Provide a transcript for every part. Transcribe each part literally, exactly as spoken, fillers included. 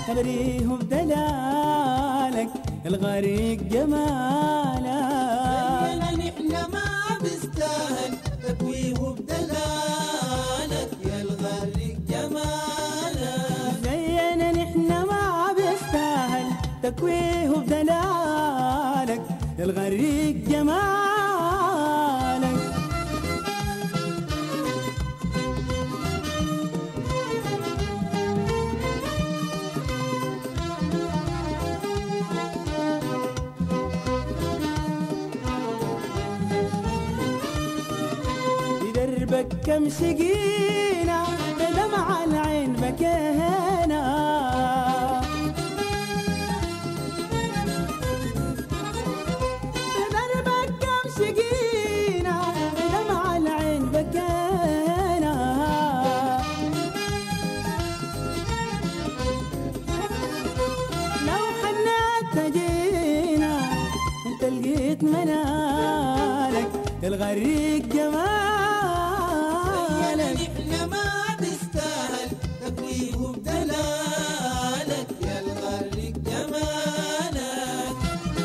تبريه بدلالك الغريق جمالك. زينا نحن ما بيستاهل تكويه بدلالك يا الغريق جمالك. زينا نحن ما بيستاهل تكويه بدلالك الغريق جمالك. بدربك كم سقينا بدمع العين بكينا. بدربك كم سقينا بدمع العين بكينا. لو حنات تجينا انت لقيت منالك الغريق جمالك. نحن ما بيستاهل تكويه بدلالك يا الغريق جمالك.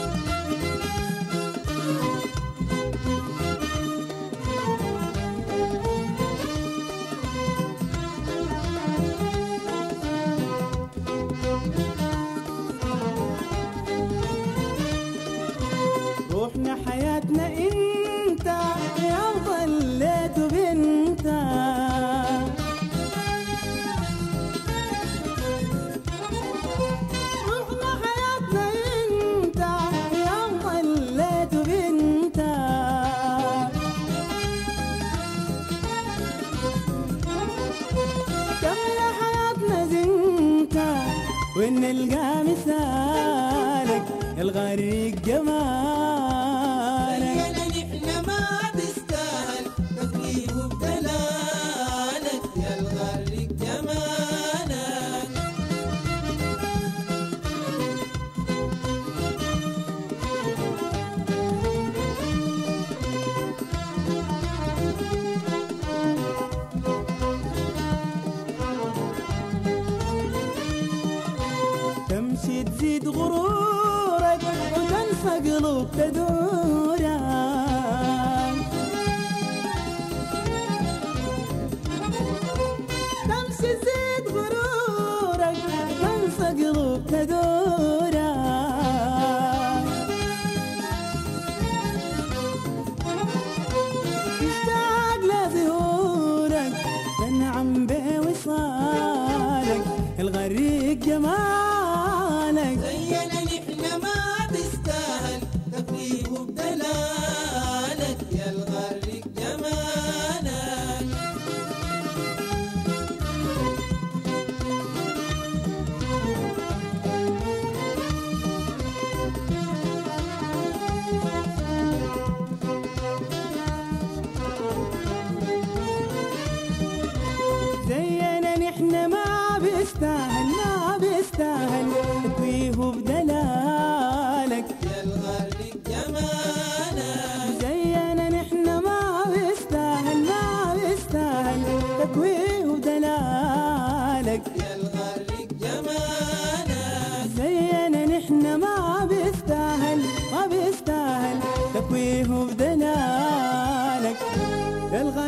روحنا حياتنا انت يا ظليت بنت. روحنا حياتنا انت يا ظليت بنت. كمل حياتنا زنت وان نلقى مثالك الغريق جمالك. زينا نحن ما بيستاهل تكويه بدلالك يا الغريق جمالك. تمشي تزيد غرورك وتنسى قلوب تدورك. تمشي تزيد غرورك وتنسى قلوب تدورك. تشتاق لظهورك تنعم بوصالك الغريق جمالك. زينا نحن ما بيستاهل تكويه بدلالك يا الغريق جمالك. زينا نحن ما بيستاهل ما بيستاهل تكويه بدلالك يا الغريق جمالك. زينا نحن ما بيستاهل ما بيستاهل تكويه بدلالك يا الغريق جمالك. زينا نحن ما بيستاهل ما بيستاهل تكويه بدلالك.